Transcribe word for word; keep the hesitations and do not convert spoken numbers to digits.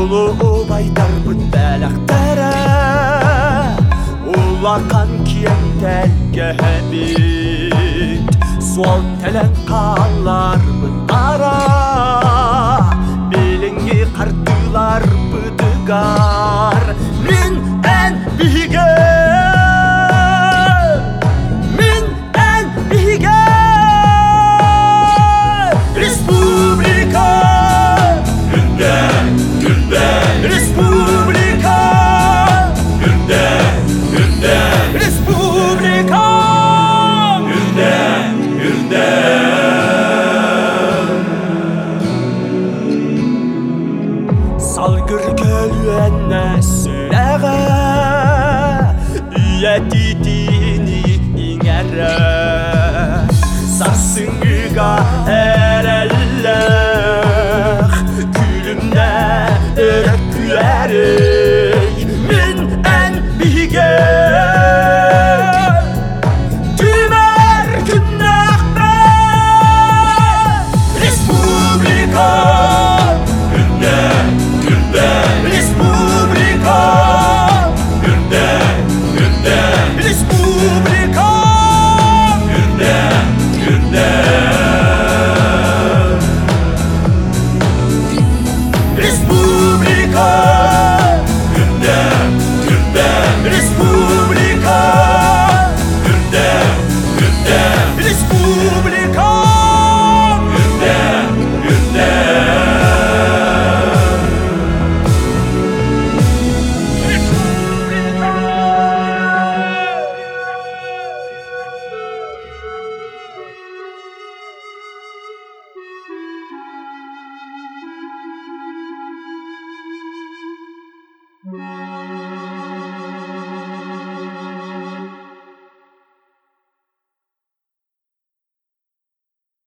улуу байдарбыт бәләктәре, улақан киемдәлгә бит, суал тәлән қаларбыт ара, беліңе қартылар быдыгар. Мен ән биге, мен ән биге, республика, Günden, günden, республика, günden, günden, республика. günden, günden. Salgır kölüenne süreğe, üyetitini ingere, sarsıngıga ere